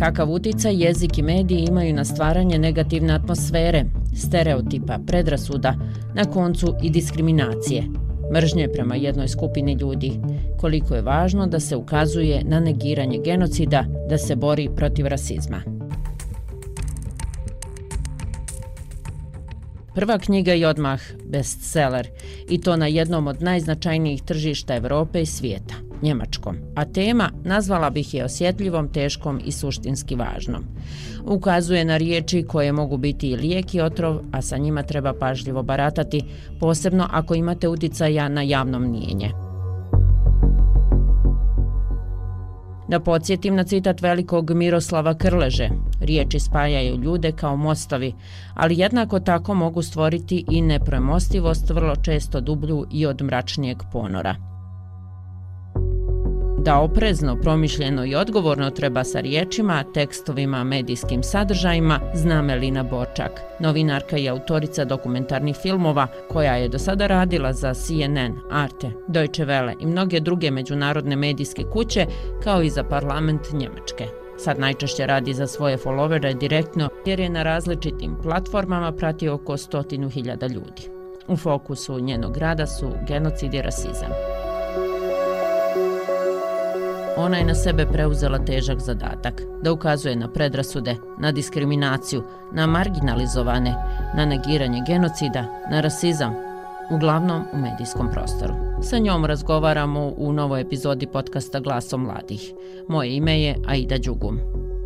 kakav utjecaj jezik i mediji imaju na stvaranje negativne atmosfere, stereotipa, predrasuda, na koncu i diskriminacije, mržnje prema jednoj skupini ljudi, koliko je važno da se ukazuje na negiranje genocida, da se bori protiv rasizma. Prva knjiga je odmah bestseller i to na jednom od najznačajnijih tržišta Europe i svijeta, njemačkom, a tema nazvala bih je osjetljivom, teškom i suštinski važnom. Ukazuje na riječi koje mogu biti i lijek i otrov, a sa njima treba pažljivo baratati, posebno ako imate utjecaja na javno mnijenje. Da podsjetim na citat velikog Miroslava Krleže, riječi spajaju ljude kao mostovi, ali jednako tako mogu stvoriti i nepremostivost, vrlo često dublju i od mračnijeg ponora. Da oprezno, promišljeno i odgovorno treba sa riječima, tekstovima, medijskim sadržajima, zna Melina Borčak, novinarka i autorica dokumentarnih filmova koja je do sada radila za CNN, Arte, Deutsche Welle i mnoge druge međunarodne medijske kuće, kao i za parlament Njemačke. Sad najčešće radi za svoje followere direktno jer je na različitim platformama prati oko 100.000 ljudi. U fokusu njenog rada su genocid i rasizam. Ona je na sebe preuzela težak zadatak, da ukazuje na predrasude, na diskriminaciju, na marginalizovane, na negiranje genocida, na rasizam, uglavnom u medijskom prostoru. Sa njom razgovaramo u novoj epizodi podcasta Glasom mladih. Moje ime je Aida Đugum.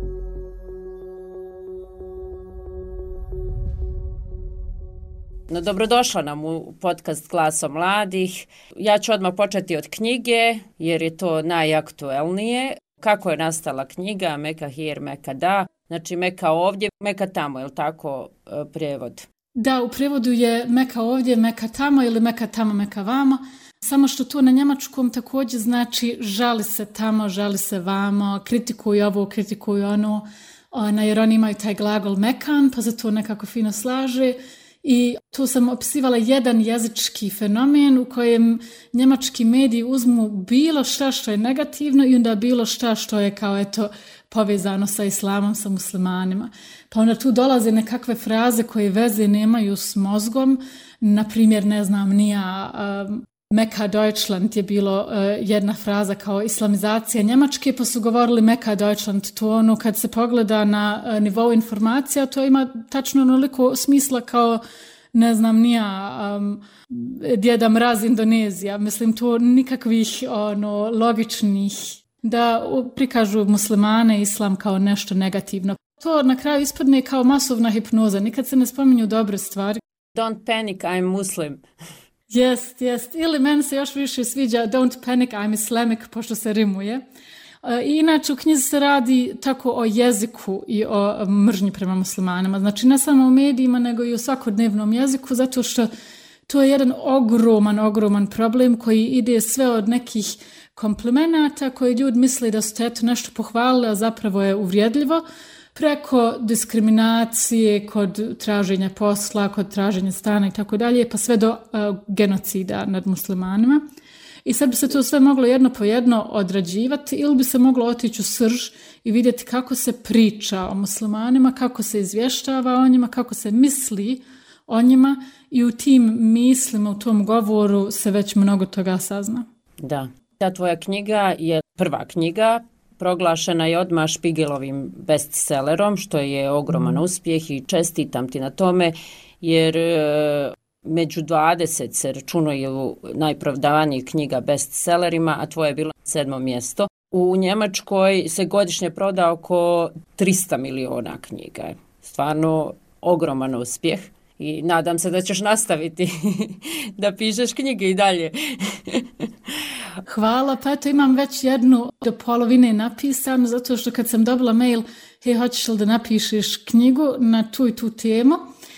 No, dobrodošla nam u podcast Glasom mladih. Ja ću odmah početi od knjige, jer je to najaktuelnije. Kako je nastala knjiga? Meka hier, meka da. Znači, meka ovdje, meka tamo, je li tako prijevod? Da, u prijevodu je meka ovdje, meka tamo ili meka tamo, meka vamo. Samo što tu na njemačkom također znači žali se tamo, žali se vamo, kritikuj ovo, kritikuj ono. Jer oni imaju taj glagol mekan, pa se to nekako fino slaže. I tu sam opisivala jedan jezički fenomen u kojem njemački mediji uzmu bilo šta što je negativno i onda bilo šta što je kao eto povezano sa islamom, sa muslimanima. Pa onda tu dolaze nekakve fraze koje veze nemaju s mozgom, na primjer ne znam nija Meka Deutschland je bilo jedna fraza kao islamizacija Njemačke, pa su govorili Meka Deutschland, to ono kad se pogleda na nivou informacija, to ima tačno onoliko smisla kao ne znam nija Djeda Mraz Indonezija, mislim to nikakvih logičnih da prikažu muslimane i islam kao nešto negativno. To na kraju ispadne kao masovna hipnoza, nikad se ne spominju dobre stvari. Don't panic, I'm Muslim. Jest. Ili meni se još više sviđa Don't panic, I'm Islamic, pošto se rimuje. I inače u knjizi se radi tako o jeziku i o mržnji prema muslimanima. Znači ne samo u medijima, nego i u svakodnevnom jeziku, zato što to je jedan ogroman problem koji ide sve od nekih komplimenata koji ljudi misle da su te eto nešto pohvalili, a zapravo je uvrijedljivo, preko diskriminacije kod traženja posla, kod traženja stana i tako dalje, pa sve do genocida nad muslimanima. I sad bi se to sve moglo jedno po jedno odrađivati ili bi se moglo otići u srž i vidjeti kako se priča o muslimanima, kako se izvještava o njima, kako se misli o njima i u tim mislima, u tom govoru se već mnogo toga sazna. Da, ta tvoja knjiga je prva knjiga, proglašena je odmah Špigelovim bestsellerom, što je ogroman uspjeh i čestitam ti na tome, jer među 20 se računuje najprodavanijih knjiga bestsellerima, a tvoje je bilo 7. mjesto. U Njemačkoj se godišnje proda oko 300 miliona knjiga. Stvarno ogroman uspjeh. I nadam se da ćeš nastaviti da pišeš knjige i dalje. Hvala, pa eto imam već jednu do polovine napisanu, zato što kad sam dobila mail, hej, hoćeš li da napišeš knjigu na tu i tu temu?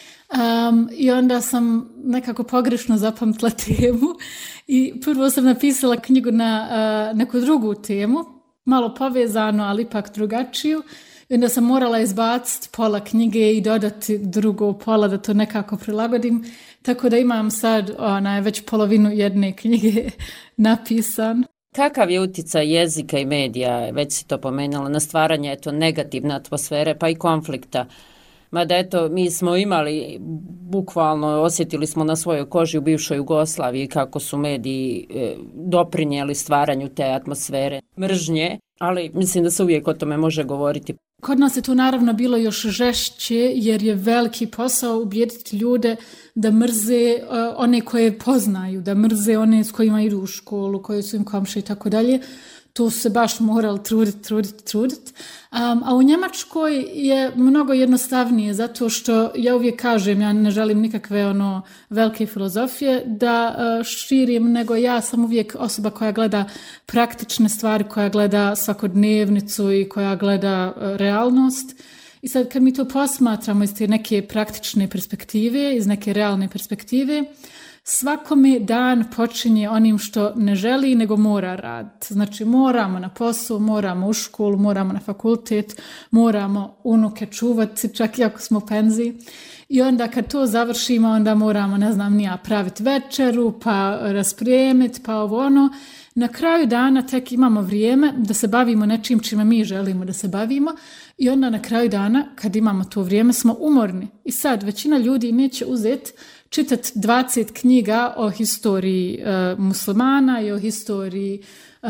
I onda sam nekako pogrešno zapamtila temu i prvo sam napisala knjigu na neku drugu temu, malo povezano, ali ipak drugačiju. I onda sam morala izbaciti pola knjige i dodati drugo pola da to nekako prilagodim. Tako da imam sad već polovinu jedne knjige napisan. Kakav je utjecaj jezika i medija, već si to pomenula, na stvaranje negativne atmosfere pa i konflikta? Mada eto, mi smo imali, bukvalno osjetili smo na svojoj koži u bivšoj Jugoslaviji kako su mediji doprinijeli stvaranju te atmosfere mržnje, ali mislim da se uvijek o tome može govoriti. Kod nas je to naravno bilo još žešće jer je veliki posao ubijediti ljude da mrze one koje poznaju, da mrze one s kojima idu u školu, koje su im komšije i tako dalje. Tu se baš morali truditi. A u Njemačkoj je mnogo jednostavnije zato što ja uvijek kažem, ja ne želim nikakve velike filozofije da širim, nego ja sam uvijek osoba koja gleda praktične stvari, koja gleda svakodnevnicu i koja gleda realnost. I sad kad mi to posmatramo iz te neke praktične perspektive, iz neke realne perspektive, svakome dan počinje onim što ne želi, nego mora raditi. Znači moramo na posao, moramo u školu, moramo na fakultet, moramo unuke čuvati, čak i ako smo u penziji. I onda kad to završimo, onda moramo, praviti večeru, pa raspremiti, pa ovo ono. Na kraju dana tek imamo vrijeme da se bavimo nečim čime mi želimo da se bavimo i onda na kraju dana, kad imamo to vrijeme, smo umorni. I sad, većina ljudi neće uzeti čitati 20 knjiga o historiji muslimana i o historiji,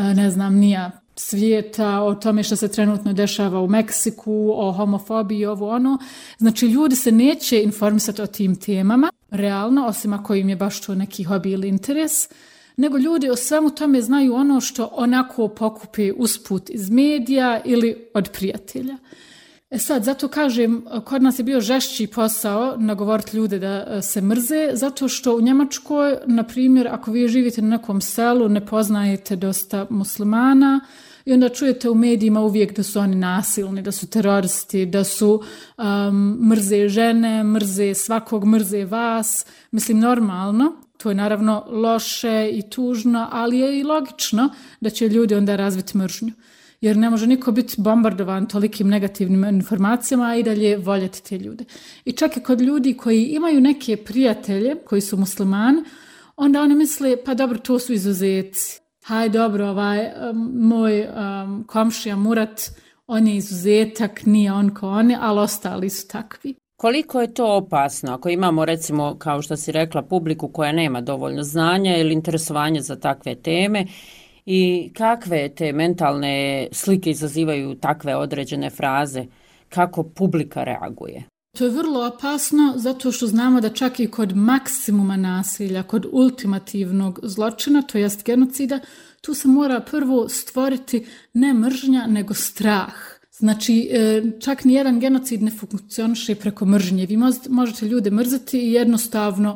svijeta, o tome što se trenutno dešava u Meksiku, o homofobiji i ovo ono. Znači, ljudi se neće informisati o tim temama, realno, osim ako im je baš to neki hobi ili interes, nego ljudi o svemu tome znaju ono što onako pokupi usput iz medija ili od prijatelja. Sad, zato kažem, kod nas je bio žešći posao nagovoriti ljude da se mrze, zato što u Njemačkoj, na primjer, ako vi živite na nekom selu, ne poznajete dosta muslimana i onda čujete u medijima uvijek da su oni nasilni, da su teroristi, da su mrze žene, mrze svakog, mrze vas. Mislim, normalno. To je naravno loše i tužno, ali je i logično da će ljudi onda razviti mržnju. Jer ne može niko biti bombardovan tolikim negativnim informacijama, a i dalje voljeti te ljude. I čak i kod ljudi koji imaju neke prijatelje koji su muslimani, onda oni misle, pa dobro, to su izuzeci. Haj dobro, moj komšija Murat, on je izuzetak, nije on ko oni, ali ostali su takvi. Koliko je to opasno ako imamo, recimo, kao što si rekla, publiku koja nema dovoljno znanja ili interesovanja za takve teme i kakve te mentalne slike izazivaju takve određene fraze, kako publika reaguje? To je vrlo opasno zato što znamo da čak i kod maksimuma nasilja, kod ultimativnog zločina, to jest genocida, tu se mora prvo stvoriti ne mržnja, nego strah. Znači, čak nijedan genocid ne funkcioniše preko mržnje. Vi možete ljude mrziti i jednostavno,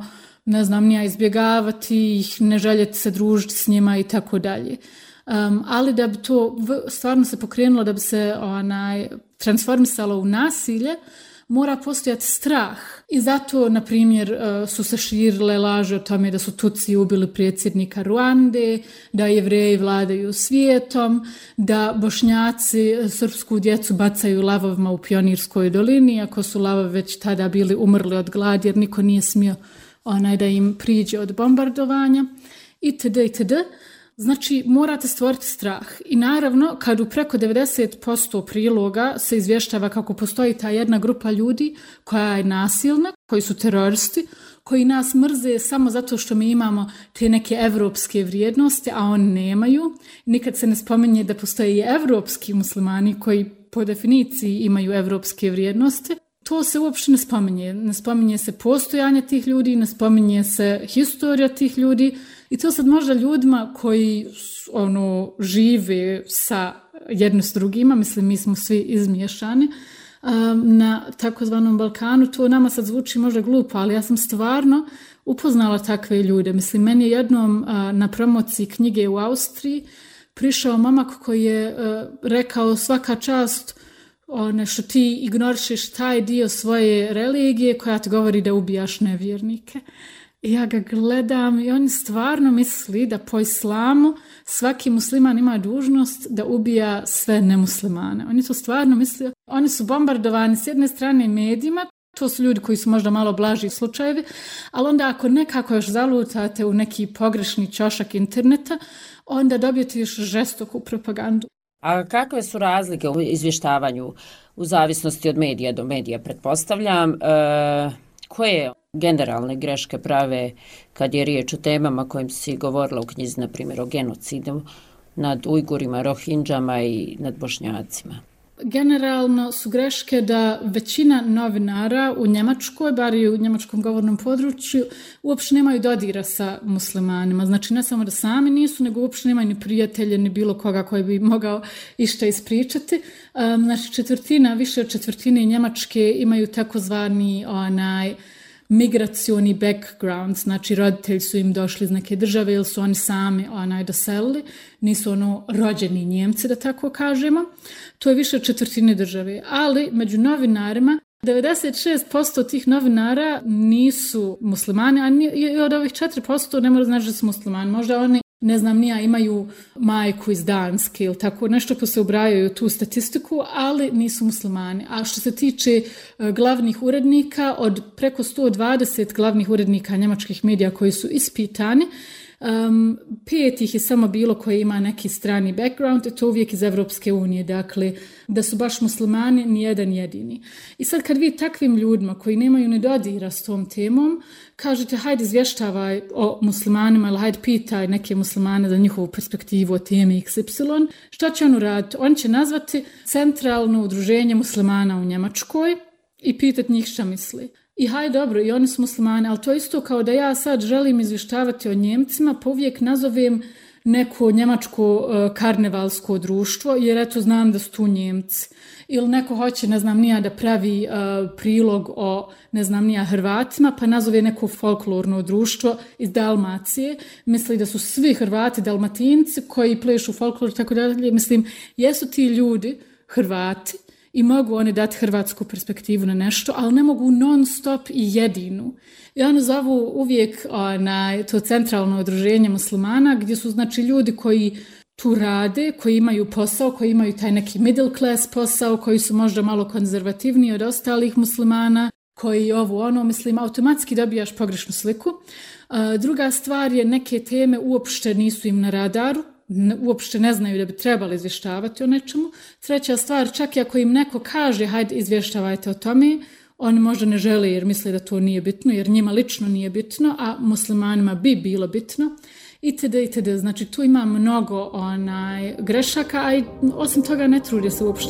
izbjegavati ih, ne željeti se družiti s njima i tako dalje. Ali da bi to stvarno se pokrenulo, da bi se transformisalo u nasilje, mora postojati strah. I zato, na primjer, su se širile laže o tome da su Tutsi ubili predsjednika Ruande, da Jevreji vladaju svijetom, da Bošnjaci srpsku djecu bacaju lavovima u Pionirskoj dolini, ako su lavovi već tada bili umrli od gladi, jer niko nije smio da im priđe od bombardovanja, itd. Znači, morate stvoriti strah. I naravno, kad u preko 90% priloga se izvještava kako postoji ta jedna grupa ljudi koja je nasilna, koji su teroristi, koji nas mrze samo zato što mi imamo te neke evropske vrijednosti, a oni nemaju. Nikad se ne spominje da postoje i evropski muslimani koji po definiciji imaju evropske vrijednosti. To se uopšte ne spominje. Ne spominje se postojanje tih ljudi, ne spominje se historija tih ljudi. I to sad možda ljudima koji žive sa jedno s drugima, mislim mi smo svi izmiješani na takozvanom Balkanu, to nama sad zvuči možda glupo, ali ja sam stvarno upoznala takve ljude. Mislim, meni je jednom na promociji knjige u Austriji prišao momak koji je rekao svaka čast što ti ignorišeš taj dio svoje religije koja ti govori da ubijaš nevjernike. I ja ga gledam i on stvarno misli da po islamu svaki musliman ima dužnost da ubija sve nemuslimane. Oni to stvarno misle. Oni su bombardovani s jedne strane medijima, to su ljudi koji su možda malo blaži slučajevi, ali onda ako nekako još zalutate u neki pogrešni ćošak interneta, onda dobijete još žestoku propagandu. A kakve su razlike u izvještavanju u zavisnosti od medija do medija, pretpostavljam? Koje generalne greške prave kad je riječ o temama kojim si govorila u knjizi, na primjer o genocidu nad Ujgurima, Rohingama i nad Bošnjacima? Generalno su greške da većina novinara u Njemačkoj, bar i u njemačkom govornom području, uopšte nemaju dodira sa muslimanima. Znači ne samo da sami nisu, nego uopšte nemaju ni prijatelje, ni bilo koga koji bi mogao išta ispričati. Znači više od četvrtine Njemačke imaju takozvani migracioni background, znači roditelji su im došli iz neke države ili su oni sami doselili, nisu rođeni Njemci, da tako kažemo. To je više od četvrtine države, ali među novinarima 96% tih novinara nisu muslimani, a i od ovih 4% ne mora znači da su muslimani. Možda oni, ne znam nija, imaju majku iz Danske ili tako nešto, pa se ubrajaju tu statistiku, ali nisu muslimani. A što se tiče glavnih urednika, od preko 120 glavnih urednika njemačkih medija koji su ispitani, 5 ih je samo bilo koji ima neki strani background, i to uvijek iz Evropske unije, dakle da su baš muslimani nijedan jedini. I sad kad vi takvim ljudima koji nemaju ni dodira s tom temom kažete hajde izvještavaj o muslimanima ili hajde pitaj neke muslimane za njihovu perspektivu o temi XY, što će on uraditi? On će nazvati Centralno udruženje muslimana u Njemačkoj i pitati njih šta misli. I haj dobro, i oni su muslimani, ali to je isto kao da ja sad želim izvještavati o Njemcima, pa uvijek nazovem neko njemačko karnevalsko društvo, jer eto znam da su tu Njemci. Ili neko hoće, ne znam nija, da pravi prilog o, ne znam nija, Hrvatima, pa nazove neko folklorno društvo iz Dalmacije. Misli da su svi Hrvati Dalmatinci koji plešu folklor i tako dalje. Mislim, jesu ti ljudi Hrvati, i mogu oni dati hrvatsku perspektivu na nešto, ali ne mogu non stop i jedinu. I oni zovu uvijek na to Centralno udruženje muslimana, gdje su znači ljudi koji tu rade, koji imaju posao, koji imaju taj neki middle class posao, koji su možda malo konzervativniji od ostalih muslimana, koji mislim, automatski dobijaš pogrešnu sliku. Druga stvar je, neke teme uopšte nisu im na radaru, uopšte ne znaju da bi trebali izvještavati o nečemu. Treća stvar, čak i ako im neko kaže hajde izvještavajte o tome, oni možda ne žele jer misle da to nije bitno, jer njima lično nije bitno, a muslimanima bi bilo bitno. Itd. Znači tu ima mnogo grešaka, a osim toga ne trudi se uopšte.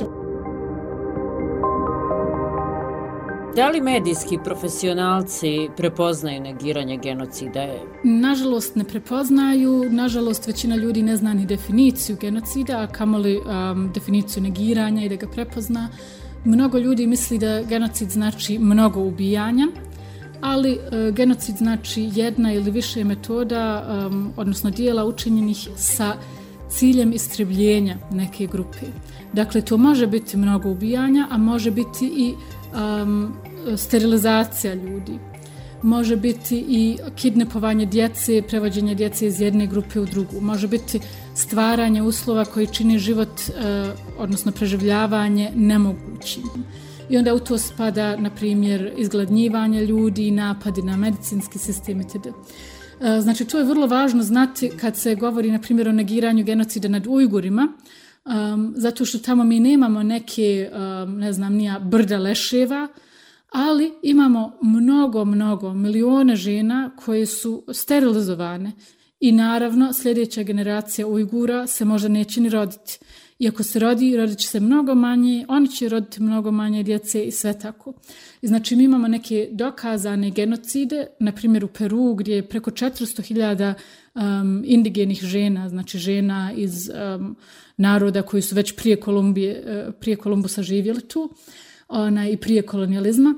Da li medijski profesionalci prepoznaju negiranje genocida? Nažalost ne prepoznaju, nažalost većina ljudi ne zna ni definiciju genocida, a kamoli definiciju negiranja i da ga prepozna. Mnogo ljudi misli da genocid znači mnogo ubijanja, ali genocid znači jedna ili više metoda, odnosno dijela učinjenih sa ciljem istrebljenja neke grupe. Dakle, to može biti mnogo ubijanja, a može biti i sterilizacija ljudi. Može biti i kidnapovanje djece, prevođenje djece iz jedne grupe u drugu. Može biti stvaranje uslova koji čini život, odnosno preživljavanje, nemogućim. I onda u to spada, na primjer, izgladnjivanje ljudi, napadi na medicinski sistem itd. Znači, to je vrlo važno znati kad se govori, na primjer, o negiranju genocida nad Ujgurima, zato što tamo mi nemamo neke, brda leševa, ali imamo mnogo, milione žena koje su sterilizovane i naravno sljedeća generacija Ujgura se možda neće ni roditi. Iako se rodit će se mnogo manje, oni će roditi mnogo manje djece i sve tako. I znači mi imamo neke dokazane genocide, na primjer u Peru gdje je preko 400.000 indigenih žena, znači žena iz naroda koji su već prije Kolumbusa živjeli tu i prije kolonijalizma.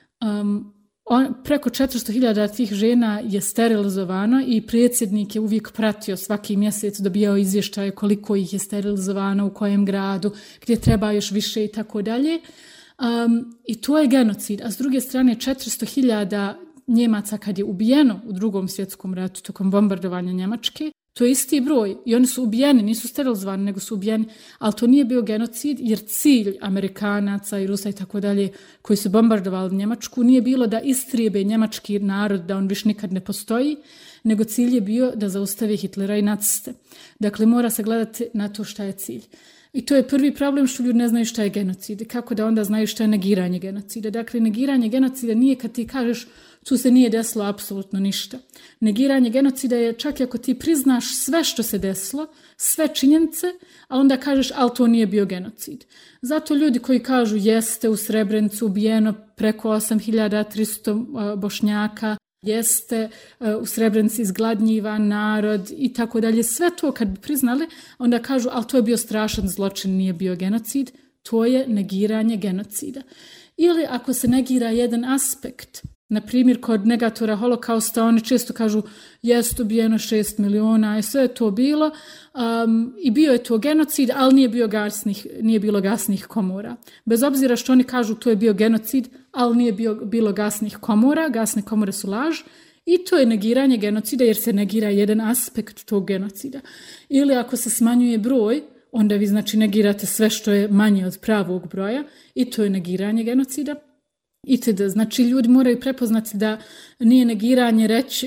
Preko 400.000 tih žena je sterilizovano i predsjednik je uvijek pratio svaki mjesec, dobijao izvještaje koliko ih je sterilizovano, u kojem gradu, gdje treba još više i tako dalje. I to je genocid. A s druge strane 400.000 Njemaca kad je ubijeno u Drugom svjetskom ratu tokom bombardovanja Njemačke, To je isti broj i oni su ubijeni, nisu sterilizovani, nego su ubijeni, ali to nije bio genocid jer cilj Amerikanaca i Rusa i tako dalje koji su bombardovali Njemačku nije bilo da istrijebe njemački narod, da on više nikad ne postoji, nego cilj je bio da zaustave Hitlera i naciste. Dakle, mora se gledati na to šta je cilj. I to je prvi problem što ljudi ne znaju šta je genocid. Kako da onda znaju šta je negiranje genocida? Dakle, negiranje genocida nije kad ti kažeš tu se nije desilo apsolutno ništa. Negiranje genocida je čak i ako ti priznaš sve što se desilo, sve činjenice, a onda kažeš ali to nije bio genocid. Zato ljudi koji kažu jeste u Srebrenicu ubijeno preko 8300 Bošnjaka, jeste u Srebrenici izgladnjivan narod i tako dalje. Sve to kad bi priznali, onda kažu ali to je bio strašan zločin, nije bio genocid. To je negiranje genocida. Ili ako se negira jedan aspekt, na primjer kod negatora holokausta, oni često kažu jest ubijeno 6 miliona i sve je to bilo i bio je to genocid, ali nije bilo gasnih komora. Bez obzira što oni kažu to je bio genocid, ali nije bilo gasnih komora, gasne komore su laž i to je negiranje genocida jer se negira jedan aspekt tog genocida. Ili ako se smanjuje broj, onda vi znači negirate sve što je manje od pravog broja i to je negiranje genocida. Itd. Znači ljudi moraju prepoznati da nije negiranje reći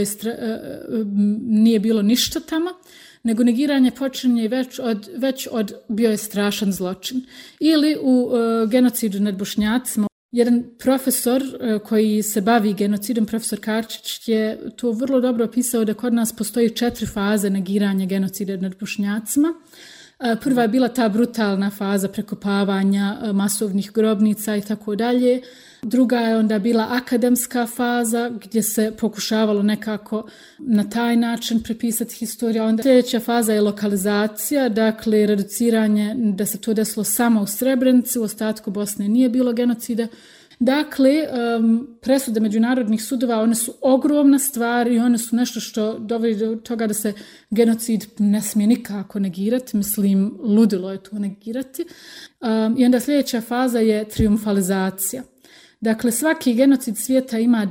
nije bilo ništa tamo, nego negiranje počinje već od bio je strašan zločin. Ili u genocidu nad Bošnjacima, jedan profesor koji se bavi genocidom, profesor Karčić, je to vrlo dobro opisao da kod nas postoji 4 faze negiranja genocida nad Bošnjacima. Prva je bila ta brutalna faza prekopavanja masovnih grobnica i tako dalje. Druga je onda bila akademska faza gdje se pokušavalo nekako na taj način prepisati historiju. Onda sljedeća faza je lokalizacija, dakle reduciranje da se to desilo samo u Srebrenici, u ostatku Bosne nije bilo genocida. Dakle, presude međunarodnih sudova, one su ogromna stvar i one su nešto što dovodi do toga da se genocid ne smije nikako negirati, mislim, ludilo je to negirati. I onda sljedeća faza je triumfalizacija. Dakle, svaki genocid svijeta ima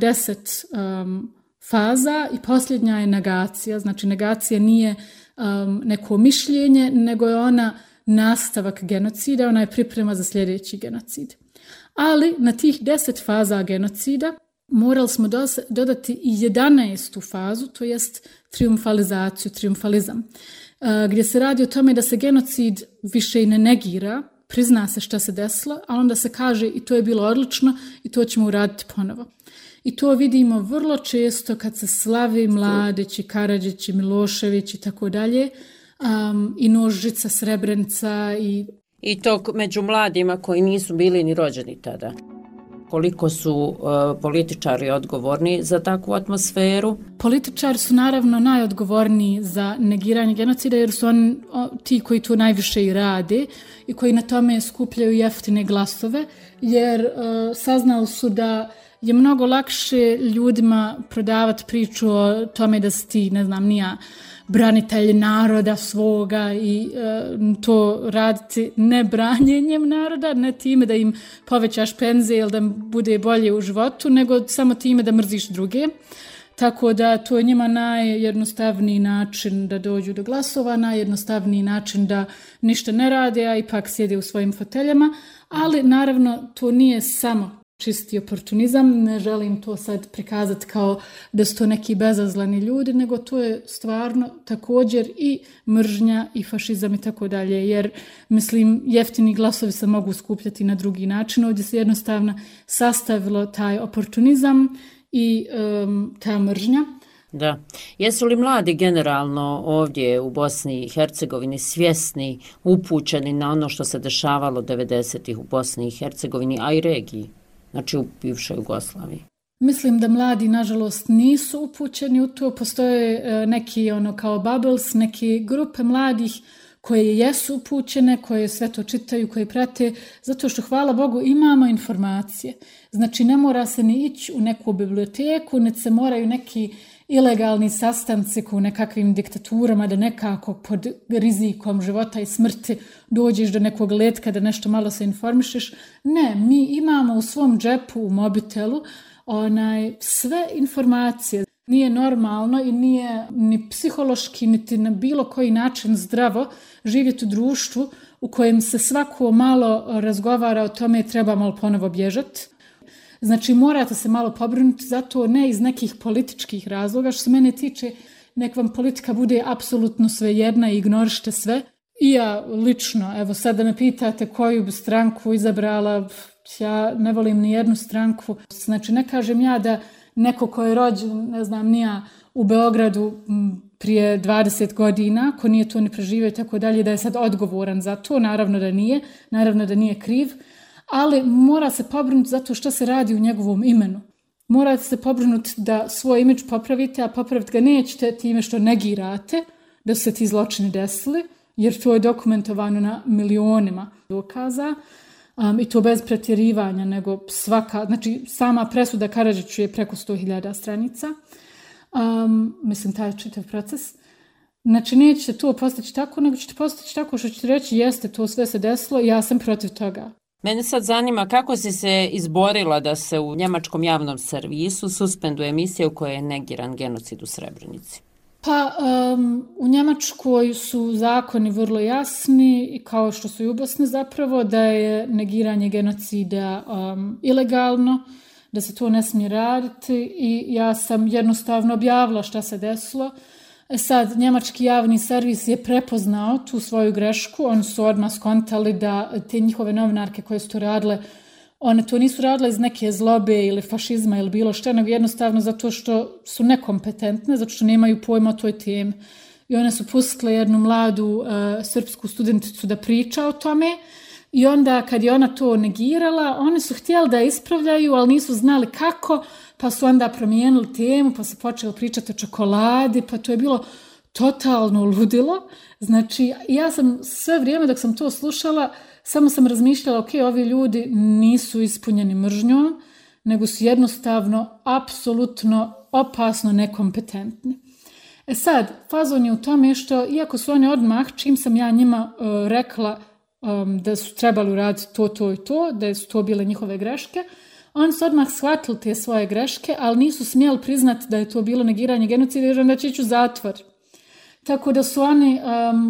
10 faza i posljednja je negacija. Znači, negacija nije neko mišljenje, nego je ona nastavak genocida, ona je priprema za sljedeći genocid. Ali na tih 10 faza genocida morali smo dodati i 11. fazu, to jest triumfalizaciju, triumfalizam, gdje se radi o tome da se genocid više i ne negira, prizna se šta se desilo, a onda se kaže i to je bilo odlično i to ćemo uraditi ponovo. I to vidimo vrlo često kad se slavi Mladić i Karadžić i Milošević i tako dalje, i Nožica, Srebrenica I to među mladima koji nisu bili ni rođeni tada. Koliko su političari odgovorni za takvu atmosferu? Političari su naravno najodgovorniji za negiranje genocida jer su oni ti koji to najviše i rade i koji na tome skupljaju jeftine glasove jer saznali su da je mnogo lakše ljudima prodavati priču o tome da si ti, ne znam, nija branitelj naroda svoga i to raditi ne branjenjem naroda, ne time da im povećaš penzije ili da bude bolje u životu, nego samo time da mrziš druge. Tako da to je njima najjednostavniji način da dođu do glasova, najjednostavniji način da ništa ne rade, a ipak sjede u svojim foteljama, ali naravno to nije samo čisti oportunizam, ne želim to sad prikazati kao da su to neki bezazleni ljudi, nego to je stvarno također i mržnja i fašizam i tako dalje, jer mislim jeftini glasovi se mogu skupljati na drugi način, ovdje se jednostavno sastavilo taj oportunizam i ta mržnja. Da. Jesu li mladi generalno ovdje u Bosni i Hercegovini svjesni, upućeni na ono što se dešavalo 90-ih u Bosni i Hercegovini, a i regiji? Znači u bivšoj Jugoslaviji. Mislim da mladi, nažalost, nisu upućeni u to. Postoje neki kao bubbles, neke grupe mladih koje jesu upućene, koje sve to čitaju, koje prate, zato što, hvala Bogu, imamo informacije. Znači, ne mora se ni ići u neku biblioteku, ne se moraju neki ilegalni sastanci u nekakvim diktaturama da nekako pod rizikom života i smrti dođeš do nekog letka da nešto malo se informišeš. Ne, mi imamo u svom džepu, u mobitelu, sve informacije. Nije normalno i nije ni psihološki, niti na bilo koji način zdravo živjeti u društvu u kojem se svako malo razgovara o tome trebamo li ponovo bježati. Znači morate se malo pobrinuti za to, ne iz nekih političkih razloga. Što se mene tiče, nek vam politika bude apsolutno svejedna i ignorište sve. I ja lično, evo sad da me pitate koju bi stranku izabrala, ja ne volim ni jednu stranku. Znači ne kažem ja da neko ko je rođen, ne znam, nija u Beogradu prije 20 godina, ko nije to ni preživio i tako dalje, da je sad odgovoran za to, naravno da nije kriv, ali mora se pobrinuti zato što se radi u njegovom imenu. Morate se pobrinuti da svoj imidž popravite, a popraviti ga nećete time što negirate da su se ti zločini desili, jer to je dokumentovano na milionima dokaza. I to bez pretjerivanja, nego znači sama presuda Karadžiću je preko 100.000 stranica. Mislim, taj čitav proces. Znači, nećete to postići tako, nego ćete postići tako što ćete reći jeste, to sve se desilo i ja sam protiv toga. Mene sad zanima kako si se izborila da se u njemačkom javnom servisu suspenduje emisija u kojoj je negiran genocid u Srebrenici. Pa u Njemačkoj su zakoni vrlo jasni i kao što su i u Bosni zapravo da je negiranje genocida ilegalno, da se to ne smije raditi i ja sam jednostavno objavila šta se desilo. Sad, njemački javni servis je prepoznao tu svoju grešku, oni su odmah skontali da te njihove novinarke koje su to radile, one to nisu radile iz neke zlobe ili fašizma ili bilo što, nego jednostavno zato što su nekompetentne, zato što nemaju pojma o toj temi. I one su pustile jednu mladu srpsku studenticu da priča o tome i onda kad je ona to negirala, oni su htjeli da je ispravljaju, ali nisu znali kako, pa su onda promijenili temu, pa su počeli pričati o čokoladi, pa to je bilo totalno ludilo. Znači, ja sam sve vrijeme dok sam to slušala, samo sam razmišljala, ok, ovi ljudi nisu ispunjeni mržnjom, nego su jednostavno, apsolutno, opasno nekompetentni. Sad, fazon je u tome što, iako su oni odmah, čim sam ja njima rekla da su trebali uraditi to i to, da su to bile njihove greške, oni su odmah shvatili te svoje greške, ali nisu smjeli priznati da je to bilo negiranje genocida, jer onda će ići u zatvor. Tako da su oni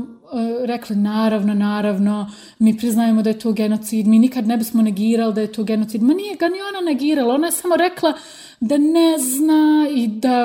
rekli, naravno, mi priznajemo da je to genocid, mi nikad ne bismo negirali da je to genocid. Ma nije ga ni ona negirala, ona je samo rekla da ne zna i da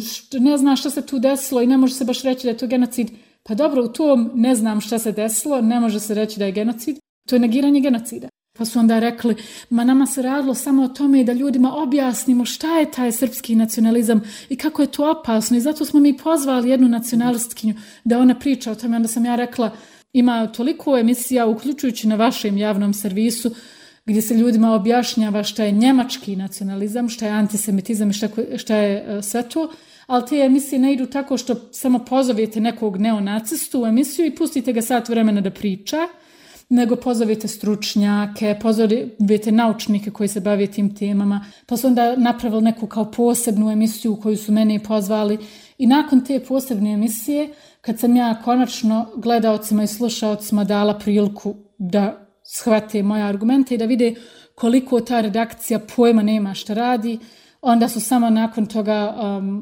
ne zna šta se tu desilo i ne može se baš reći da je to genocid. Pa dobro, u tom ne znam šta se desilo, ne može se reći da je genocid, to je negiranje genocida. Pa su onda rekli, ma nama se radilo samo o tome da ljudima objasnimo šta je taj srpski nacionalizam i kako je to opasno i zato smo mi pozvali jednu nacionalistkinju da ona priča o tome. Onda sam ja rekla, ima toliko emisija, uključujući na vašem javnom servisu, gdje se ljudima objašnjava šta je njemački nacionalizam, šta je antisemitizam i šta je sve to, ali te emisije ne idu tako što samo pozovete nekog neonacistu u emisiju i pustite ga sat vremena da priča, nego pozovete stručnjake, pozovete naučnike koji se bave tim temama, pa su onda napravili neku kao posebnu emisiju u koju su mene pozvali i nakon te posebne emisije, kad sam ja konačno gledaocima i slušaocima dala priliku da shvate moje argumente i da vide koliko ta redakcija pojma nema šta radi, onda su samo nakon toga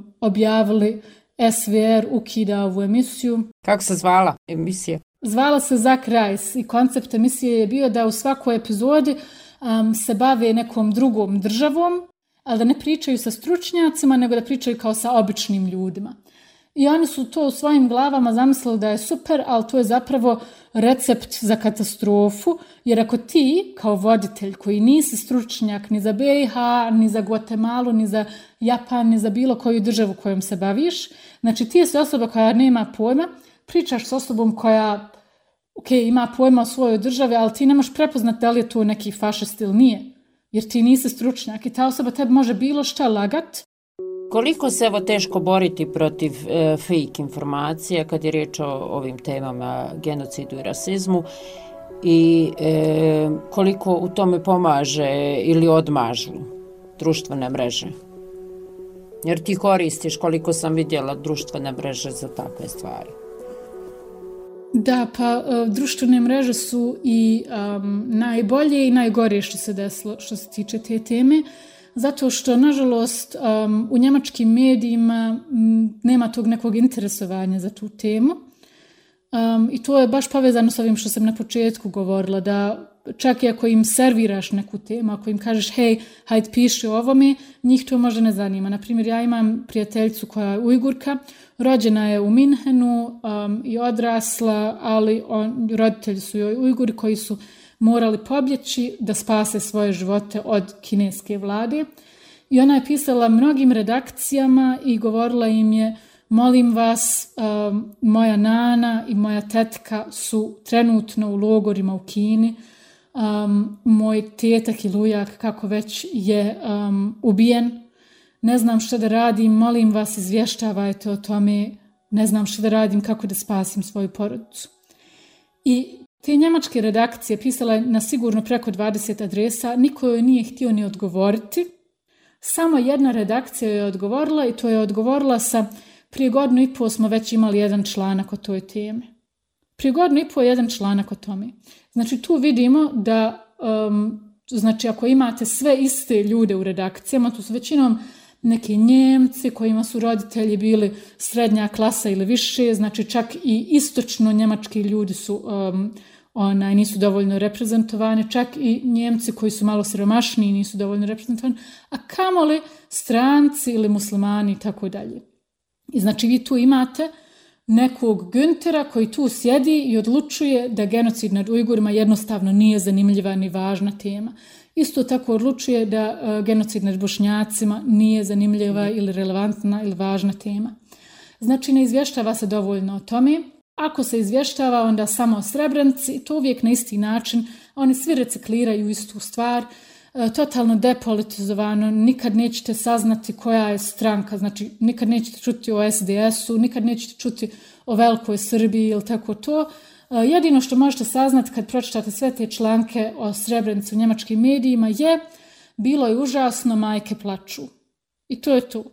objavili SVR ukida ovu emisiju. Kako se zvala emisija? Zvala se Zak Rajs i koncept emisije je bio da u svakoj epizodi se bave nekom drugom državom, ali da ne pričaju sa stručnjacima, nego da pričaju kao sa običnim ljudima. I oni su to u svojim glavama zamislili da je super, ali to je zapravo recept za katastrofu, jer ako ti kao voditelj koji nisi stručnjak ni za BiH, ni za Guatemalu, ni za Japan, ni za bilo koju državu kojom se baviš, znači ti si osoba koja nema pojma, pričaš s osobom koja ima pojma o svojoj državi, ali ti ne možeš prepoznati da li je to neki fašist ili nije, jer ti nisi stručnjak i ta osoba tebi može bilo šta lagat. Koliko se evo teško boriti protiv fake informacija kad je riječ o ovim temama genocidu i rasizmu i koliko u tome pomaže ili odmažu društvene mreže? Jer ti koristiš, koliko sam vidjela, društvene mreže za takve stvari. Da, pa društvene mreže su i najbolje i najgore što se desilo što se tiče te teme. zato što, nažalost, u njemačkim medijima nema tog nekog interesovanja za tu temu. I to je baš povezano s ovim što sam na početku govorila, da čak i ako im serviraš neku temu, ako im kažeš hej, hajde piši o ovome, njih to možda ne zanima. Naprimjer, ja imam prijateljicu koja je Ujgurka, rođena je u Minhenu i odrasla, ali roditelji su joj Ujguri koji su morali pobjeći da spase svoje živote od kineske vlade. I ona je pisala mnogim redakcijama i govorila im je: molim vas, moja nana i moja tetka su trenutno u logorima u Kini. Moj tetak ili ujak, kako već, je ubijen. Ne znam što da radim, molim vas, izvještavajte o tome. Ne znam što da radim, kako da spasim svoju porodicu. I te njemačke redakcije pisala je na sigurno preko 20 adresa, niko joj nije htio ni odgovoriti. Samo jedna redakcija je odgovorila i to je odgovorila sa: prije 1.5 godinu smo već imali jedan članak o toj temi. Prije 1.5 godinu jedan članak o tome. Znači tu vidimo da, znači ako imate sve iste ljude u redakcijama, tu su većinom neki Njemci kojima su roditelji bili srednja klasa ili više, znači čak i istočno njemački ljudi su nisu dovoljno reprezentovani, čak i Njemci koji su malo siromašniji nisu dovoljno reprezentovani, a kamoli stranci ili muslimani i tako dalje. I znači vi tu imate nekog Güntera koji tu sjedi i odlučuje da genocid nad Ujgurima jednostavno nije zanimljiva ni važna tema. Isto tako odlučuje da genocid nad Bošnjacima nije zanimljiva ili relevantna ili važna tema. Znači ne izvještava se dovoljno o tome. Ako se izvještava, onda samo o Srebrenici, to uvijek na isti način. Oni svi recikliraju istu stvar. Totalno depolitizovano, nikad nećete saznati koja je stranka, znači nikad nećete čuti o SDS-u, nikad nećete čuti o velikoj Srbiji ili tako to. Jedino što možete saznati kad pročitate sve te članke o Srebrenici u njemačkim medijima je: bilo je užasno, majke plaču. I to je to.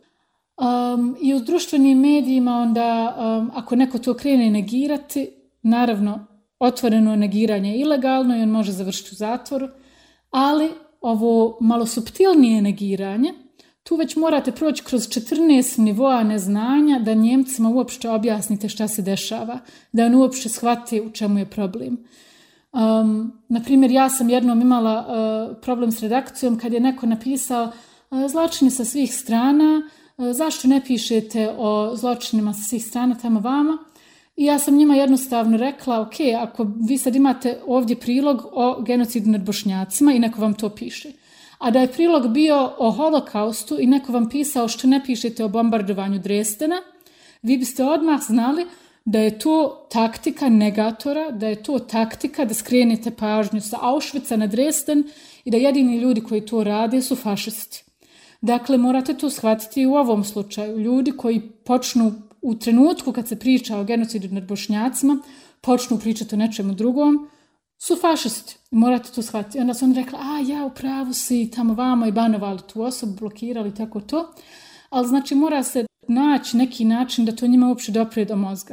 I u društvenim medijima onda, ako neko to krene negirati, naravno otvoreno negiranje je ilegalno i on može završiti u zatvoru, ali ovo malo suptilnije negiranje, tu već morate proći kroz 14 nivoa neznanja da Njemcima uopšte objasnite šta se dešava, da on uopšte shvati u čemu je problem. Naprimjer, ja sam jednom imala problem s redakcijom kad je neko napisao: zločini sa svih strana, zašto ne pišete o zločinima sa svih strana tamo vama? I ja sam njima jednostavno rekla: ok, ako vi sad imate ovdje prilog o genocidu nad Bošnjacima i neko vam to piše, a da je prilog bio o holokaustu i neko vam pisao što ne pišete o bombardovanju Dresdena, vi biste odmah znali da je to taktika negatora, da je to taktika da skrenete pažnju sa Auschwitza na Dresden i da jedini ljudi koji to rade su fašisti. Dakle, morate to shvatiti i u ovom slučaju. Ljudi koji počnu u trenutku kad se priča o genocidu nad Bošnjacima, počnu pričati o nečemu drugom, su fašisti. Morate to shvatiti. Onda su oni rekli: u pravu si, tamo vamo, i banovali tu osobu, blokirali, tako to. Ali znači mora se naći neki način da to njima uopće dopre do mozga.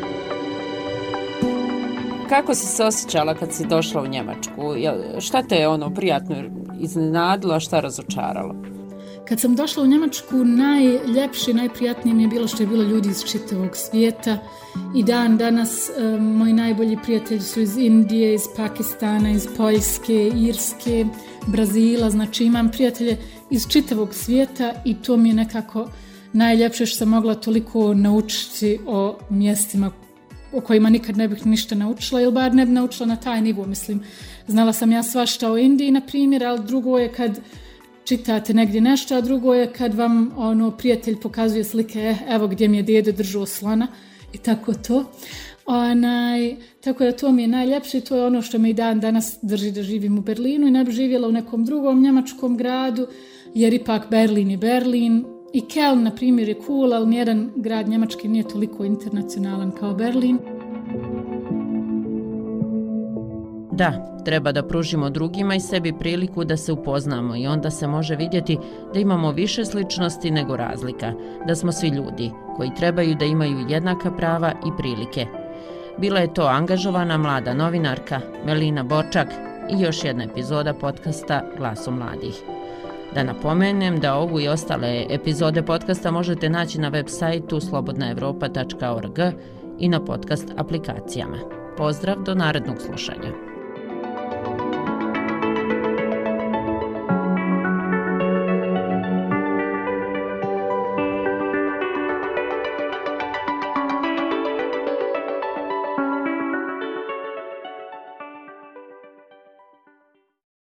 Kako si se osjećala kad si došla u Njemačku? Šta te je prijatno iznenadilo, a šta razočaralo? Kad sam došla u Njemačku, najljepše, najprijatnije mi je bilo što je bilo ljudi iz čitavog svijeta. I danas moji najbolji prijatelji su iz Indije, iz Pakistana, iz Poljske, Irske, Brazila. Znači imam prijatelje iz čitavog svijeta i to mi je nekako najljepše što sam mogla toliko naučiti o mjestima o kojima nikad ne bih ništa naučila, ili bar ne bi naučila na taj nivo. Mislim, znala sam ja svašta o Indiji, na primjer, ali drugo je kad čitate negdje nešto, a drugo je kad vam prijatelj pokazuje slike: evo gdje mi je dede držao slona i tako to. Tako da to mi je najljepše i to je ono što me i danas drži da živim u Berlinu i ne bi živjela u nekom drugom njemačkom gradu, jer ipak Berlin je Berlin. I Köln, na primjer, je cool, ali nijedan grad njemački nije toliko internacionalan kao Berlin. Da, treba da pružimo drugima i sebi priliku da se upoznamo i onda se može vidjeti da imamo više sličnosti nego razlika, da smo svi ljudi koji trebaju da imaju jednaka prava i prilike. Bila je to angažovana mlada novinarka Melina Bočak i još jedna epizoda podcasta Glasom mladih. Da napomenem da ovu i ostale epizode podcasta možete naći na web sajtu slobodnaevropa.org i na podcast aplikacijama. Pozdrav do narednog slušanja.